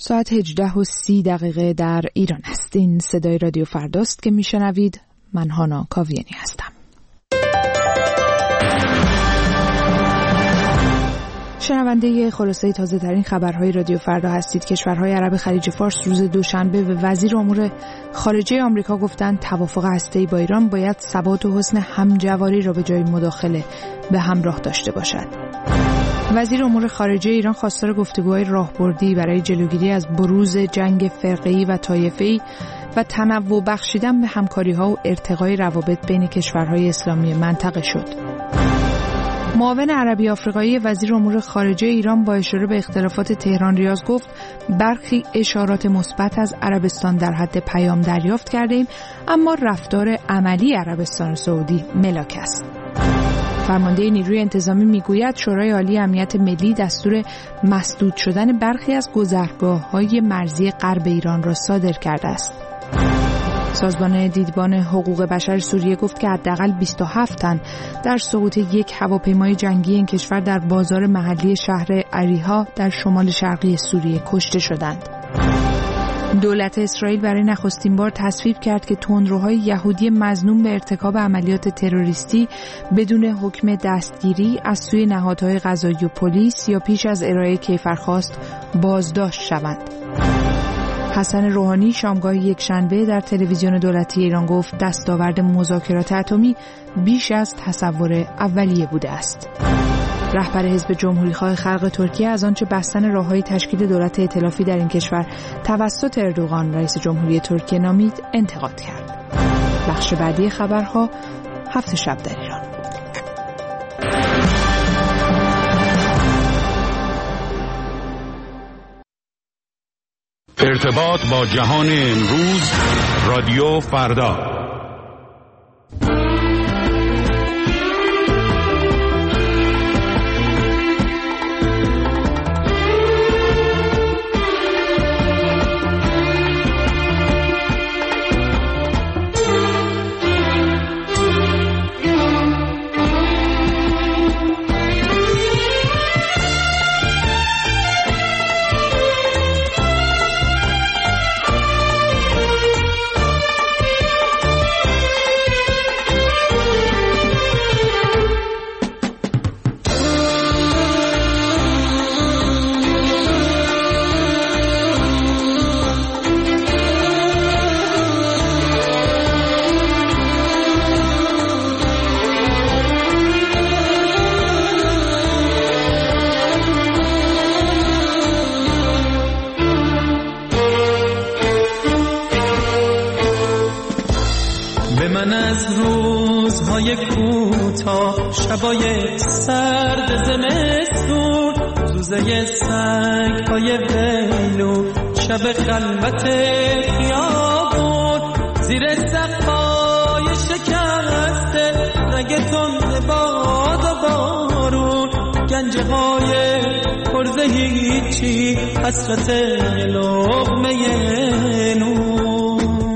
ساعت 18:30 در ایران است. این صدای رادیو فرداست که میشنوید. من هانا کاویانی هستم. شنونده خلاصه تازه ترین خبرهای رادیو فردا هستید. کشورهای عرب خلیج فارس روز دوشنبه به وزیر امور خارجه آمریکا گفتند توافق هسته‌ای با ایران باید ثبات و حسن همجواری را به جای مداخله به همراه داشته باشد. وزیر امور خارجه ایران خواستار گفتگوهای راهبردی برای جلوگیری از بروز جنگ فرقه‌ای و طایفه‌ای و تنوع بخشیدن به همکاری‌ها و ارتقای روابط بین کشورهای اسلامی منطقه شد. معاون عربی آفریقایی وزیر امور خارجه ایران با اشاره به اختلافات تهران ریاض گفت برخی اشارات مثبت از عربستان در حد پیام دریافت کردیم، اما رفتار عملی عربستان سعودی ملاک است. فرمانده نیروی انتظامی میگوید شورای عالی امنیت ملی دستور مسدود شدن برخی از گذرگاه‌های مرزی غرب ایران را صادر کرده است. سازمان دیدبان حقوق بشر سوریه گفت که حداقل 27 تن در سقوط یک هواپیمای جنگی این کشور در بازار محلی شهر اریحا در شمال شرقی سوریه کشته شدند. دولت اسرائیل برای نخستین بار تصویب کرد که تندروهای یهودی مظنون به ارتکاب عملیات تروریستی بدون حکم دستگیری از سوی نهادهای قضایی و پلیس یا پیش از ارائه کیفرخواست بازداشت شوند. حسن روحانی شامگاه یکشنبه در تلویزیون دولتی ایران گفت دستاورد مذاکرات اتمی بیش از تصور اولیه بوده است. رهبر حزب جمهوریخواه خلق ترکیه از آنچه بستن راههای تشکیل دولت ائتلافی در این کشور توسط اردوغان رئیس جمهوری ترکیه نامید انتقاد کرد. بخش بعدی خبرها 7 شب در ایران. ارتباط با جهان امروز، رادیو فردا. شبای سرد زمستون، زوزه سنگ‌های ویلو، شب خلوت خیابون، زیر سقف‌های شکسته رگ تند باد و بارون، گنجه‌های پرز هیچی، حسرت لقمه نون.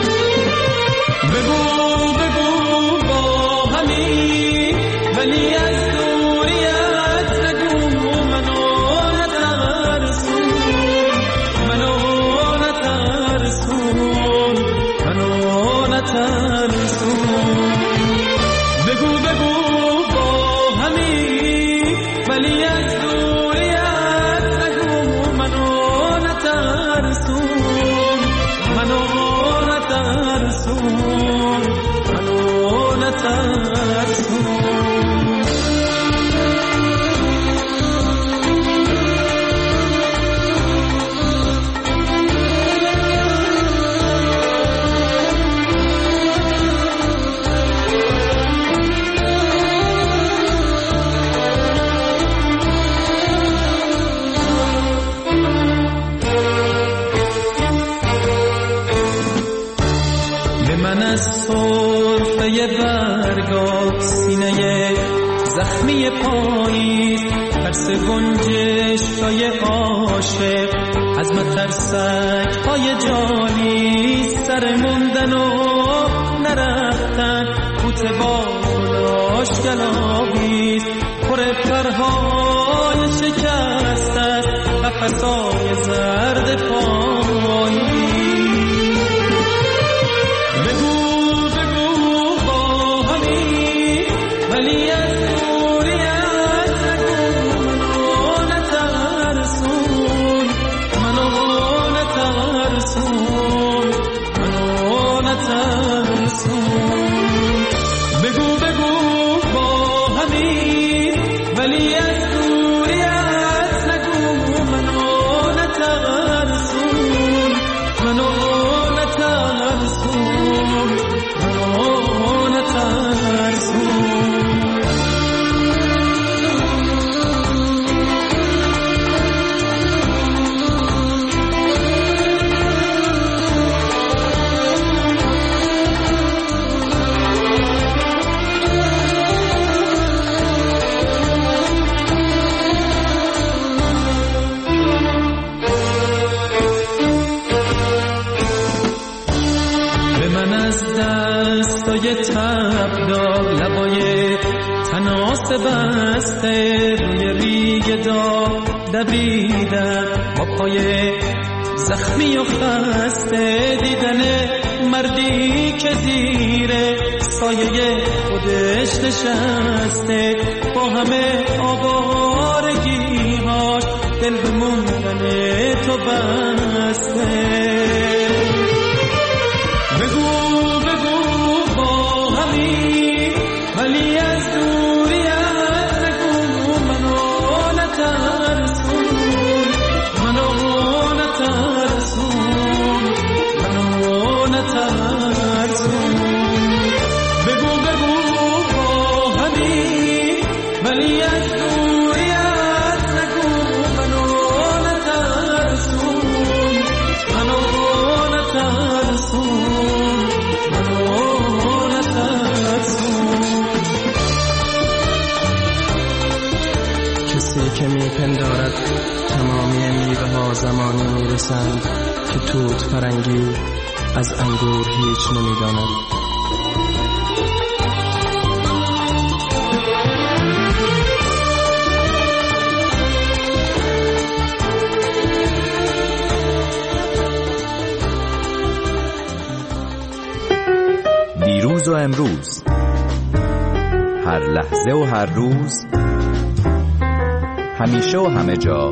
بگو با همین ولی از دوریت نگو، منو نترسون، منو نترسون، منو نترسون. بگو با همین ولی از دوریت نگو، منو نترسون، منو نترسون، منو نترسون. برگا سینه زخمی پاییز، ترس گنجش‌های عاشق از مترسک‌های جانی، سر موندن و نرفتن قوت بالاش گلاویز، پر پرهای شکست است قفس‌های زرد موهای تبدار، لبای تناس بسته، روی ریگ داغ دویدن با پای زخمی و خسته، دیدن مردی که زیر سایه خودش نشسته، با همه آوارگی‌هاش دل به موندن تو بسته. بگو بگو با همین ولی از دوریت نگو، منو نترسون، منو نترسون، منو نترسون. بگو بگو با همین ولی از دوریت نگو، منو نترسون، منو نترسون، منو نترسون. کسی که میپندارد تمامی میوه ها زمانی میرسند که توت فرنگی از انگور هیچ نمیداند. دیروز و امروز، هر لحظه و هر روز، همیشه و همه جا،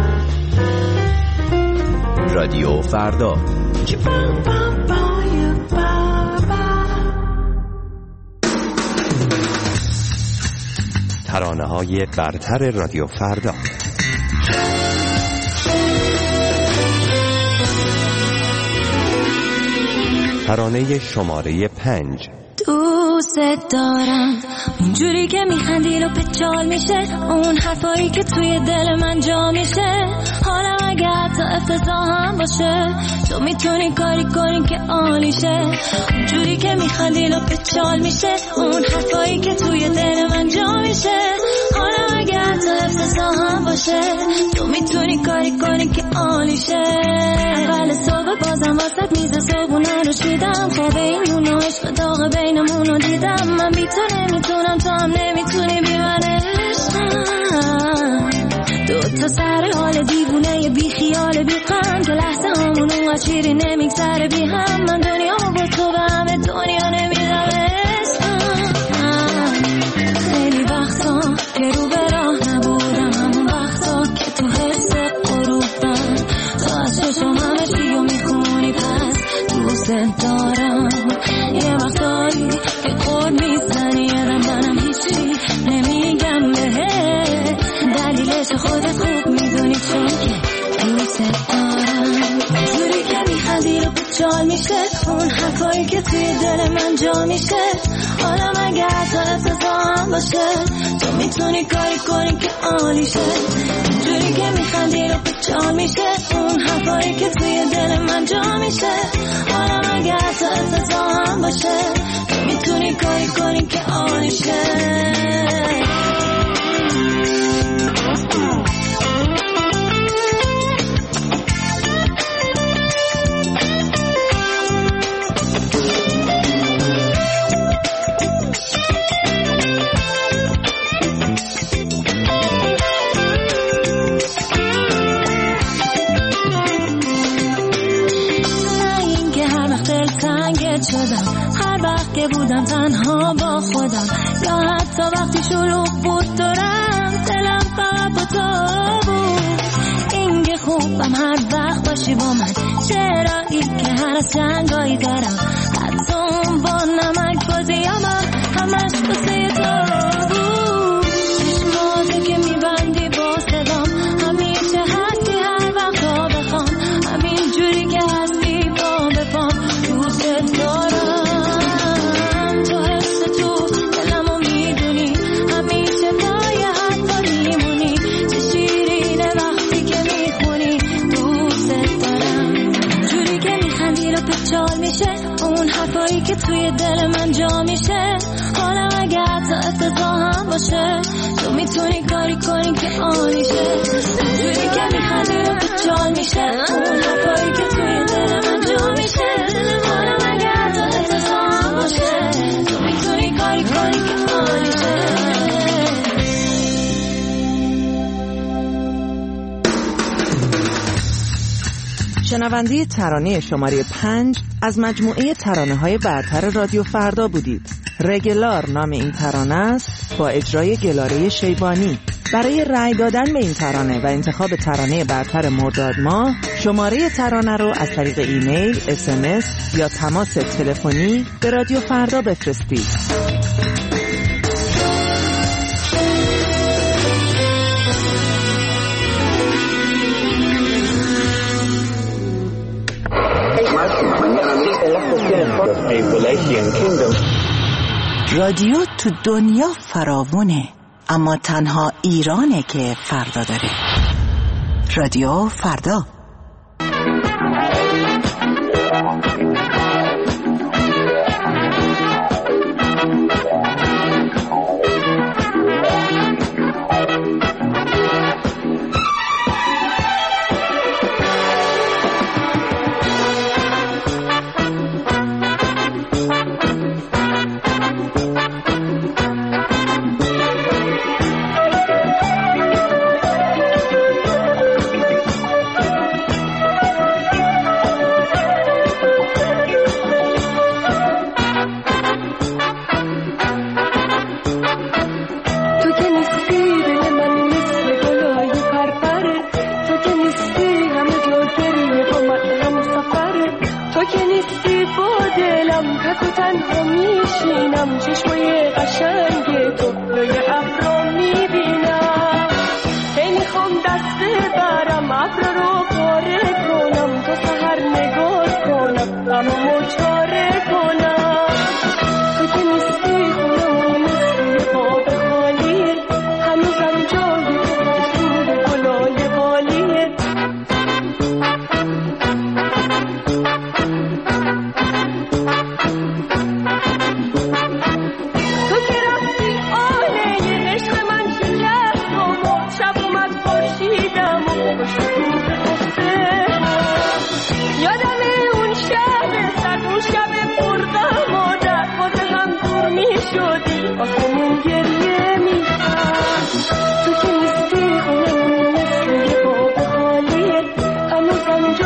رادیو فردا. ترانه‌های برتر رادیو فردا. ترانه شماره 5. دوست دارم اونجوری که میخندی رو پچال میشه، اون حرفایی که توی دل من جا میشه، حالا اگه حتی افتضاح هم باشه تو میتونی کاری کنی که عالیشه. اونجوری که میخندی رو پچال میشه، اون حرفایی که توی دل من جا میشه، حالا اگه حتی افتضاح هم باشه تو میتونی کاری کنی که عالیشه. اول صبح بازم واسط میز صبحونه رو شیدم، خواب این نون و عشق داغ بینمون رو دیدم. من بی تو نمیتونم، تو هم نمیتونی بی من عشقم. دوتا سر حال دیوونه بی خیال بی غم، که لحظه همون اون شیری نمیگذره بی هم. من دنیا با تو به همه دنیا نمیدم عشقم. خیلی وقتا که رو به راه نبودم، همون وقتا که تو حس غروبم، تو از چشم همه چی رو میخونی، پس دوست دارم. یه وقتایی که قول میزنی منم هیچی نمیگم بهت، دلیلش خودت خوب میدونی چون که دوست دارم. اونجوری که میخندی رو بچال میشه، اون حرفایی که توی دل من جا میشه، حالا مگه حتی افتضاح هم باشه تو میتونی کاری کنی که عالیشه. اونجوری که میخندی رو بچال میشه، اون حرفایی که توی دل من جا میشه، حالا مگه حتی افتضاح هم باشه تو میتونی کاری کنی که عالیشه. هر وقت که بودم تنها با خودم، یا حتی وقتی شلوغ بود دورم، دلم فقط با تو بود. این که خوبم هر وقت باشی با من، چرایی که هر از جنگایی دارم، حتی اون با نمک بازیامم همش بسه تو بود. چشماته که میبندی با صدام، همیشه هستی هر وقت ها بخوام، همین جوری که هستی با بپام. دوست دارم تو حس تو دلمو میدونی، همیشه پای حرفا میمونی، چه شیرینه وقتی که میخونی. دوست دارم جوری که میخندی رو پچال میشه، اون حرفایی که توی دل من جا میشه، حالا اگه حتی افتضاح هم باشه تو میتونی کاری کنی که عالیشه. جوری که میخندی رو پچال میشه، اون حرفایی که توی دل من جا میشه، حالا اگه حتی افتضاح هم باشه تو شنونده ترانه شماره 5 از مجموعه ترانه‌های برتر رادیو فردا بودید. رگلار نام این ترانه است با اجرای گلاره شیبانی. برای رأی دادن به این ترانه و انتخاب ترانه برتر مرداد ماه شماره ترانه رو از طریق ایمیل، SMS یا تماس تلفنی به رادیو فردا بفرستید. رادیو تو دنیا فراوونه، اما تنها ایرانه که فردا داره. رادیو فردا. تو که نیستی خونمون مثل یه باب خالیه، هنوزم